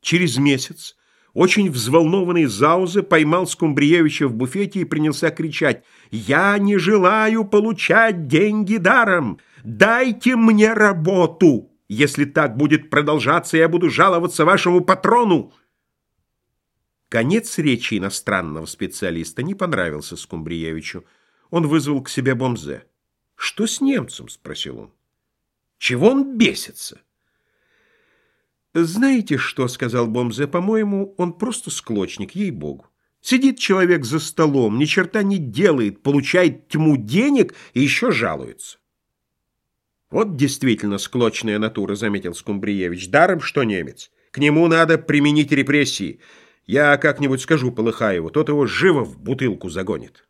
Через месяц очень взволнованный Заузе поймал Скумбриевича в буфете и принялся кричать: «Я не желаю получать деньги даром! Дайте мне работу! Если так будет продолжаться, я буду жаловаться вашему патрону!» Конец речи иностранного специалиста не понравился Скумбриевичу. Он вызвал к себе Бомзе. «Что с немцем?» — спросил он. «Чего он бесится?» «Знаете что?» — сказал Бомзе. «По-моему, он просто склочник, ей-богу. Сидит человек за столом, ни черта не делает, получает тьму денег и еще жалуется». «Вот действительно склочная натура», — заметил Скумбриевич. «Даром, что немец. К нему надо применить репрессии. Я как-нибудь скажу Полыхаеву, тот его живо в бутылку загонит».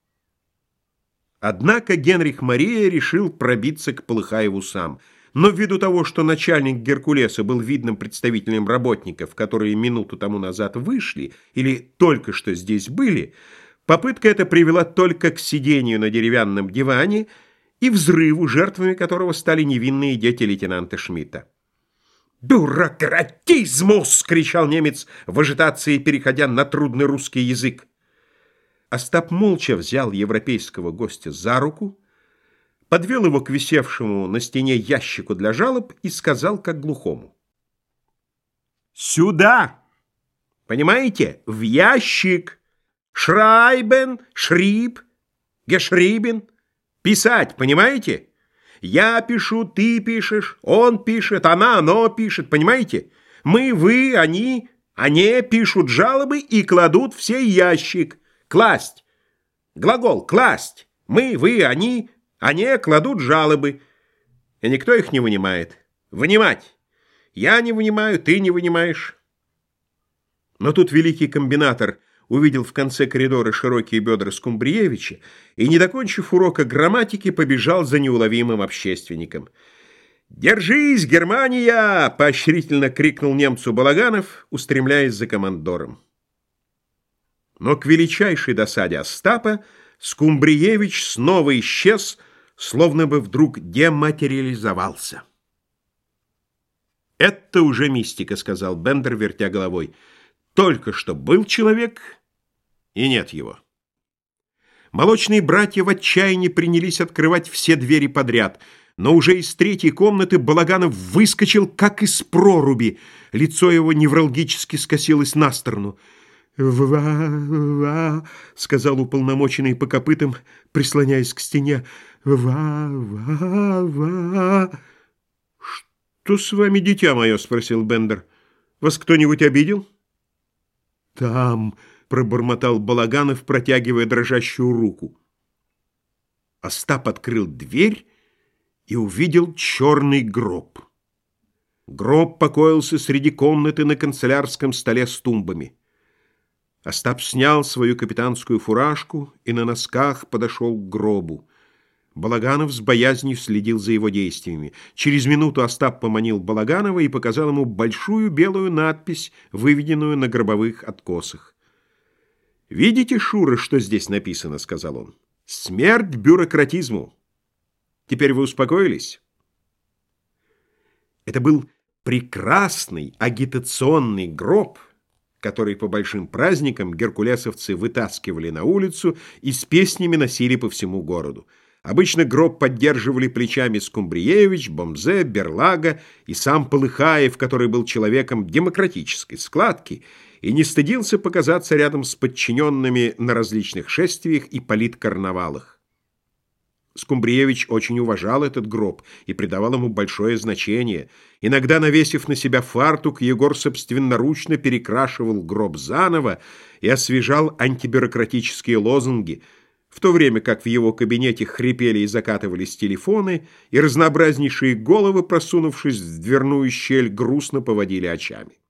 Однако Генрих Мария решил пробиться к Полыхаеву сам. Но ввиду того, что начальник Геркулеса был видным представителем работников, которые минуту тому назад вышли или только что здесь были, попытка эта привела только к сидению на деревянном диване и взрыву, жертвами которого стали невинные дети лейтенанта Шмидта. «Бюрократизмус!» — кричал немец в ажитации, переходя на трудный русский язык. Остап молча взял европейского гостя за руку, подвел его к висевшему на стене ящику для жалоб и сказал как глухому: «Сюда! Понимаете? В ящик! Шрайбен, шриб, гешрибен. Писать, понимаете? Я пишу, ты пишешь, он пишет, она, оно пишет, понимаете? Мы, вы, они пишут жалобы и кладут в сей ящик. Класть. Глагол класть. Мы, вы, они кладут жалобы. И никто их не вынимает. Вынимать. Я не вынимаю, ты не вынимаешь». Но тут великий комбинатор увидел в конце коридора широкие бедра Скумбриевича и, не докончив урока грамматики, побежал за неуловимым общественником. «Держись, Германия!» — поощрительно крикнул немцу Балаганов, устремляясь за командором. Но к величайшей досаде Остапа Скумбриевич снова исчез, словно бы вдруг дематериализовался. «Это уже мистика», — сказал Бендер, вертя головой. «Только что был человек, и нет его». Молочные братья в отчаянии принялись открывать все двери подряд, но уже из третьей комнаты Балаганов выскочил, как из проруби. Лицо его невралгически скосилось на сторону. «Ва-ва», — сказал уполномоченный по копытам, прислоняясь к стене. «Ва-ва-ва». «Что с вами, дитя мое?» — спросил Бендер. «Вас кто-нибудь обидел?» «Там», — пробормотал Балаганов, протягивая дрожащую руку. Остап открыл дверь и увидел черный гроб. Гроб покоился среди комнаты на канцелярском столе с тумбами. Остап снял свою капитанскую фуражку и на носках подошел к гробу. Балаганов с боязнью следил за его действиями. Через минуту Остап поманил Балаганова и показал ему большую белую надпись, выведенную на гробовых откосах. «Видите, Шура, что здесь написано?» — сказал он. «Смерть бюрократизму! Теперь вы успокоились?» Это был прекрасный агитационный гроб, который по большим праздникам геркулесовцы вытаскивали на улицу и с песнями носили по всему городу. Обычно гроб поддерживали плечами Скумбриевич, Бомзе, Берлага и сам Полыхаев, который был человеком демократической складки и не стыдился показаться рядом с подчиненными на различных шествиях и политкарнавалах. Скумбриевич очень уважал этот гроб и придавал ему большое значение. Иногда, навесив на себя фартук, Егор собственноручно перекрашивал гроб заново и освежал антибюрократические лозунги, в то время как в его кабинете хрипели и закатывались телефоны, и разнообразнейшие головы, просунувшись в дверную щель, грустно поводили очами.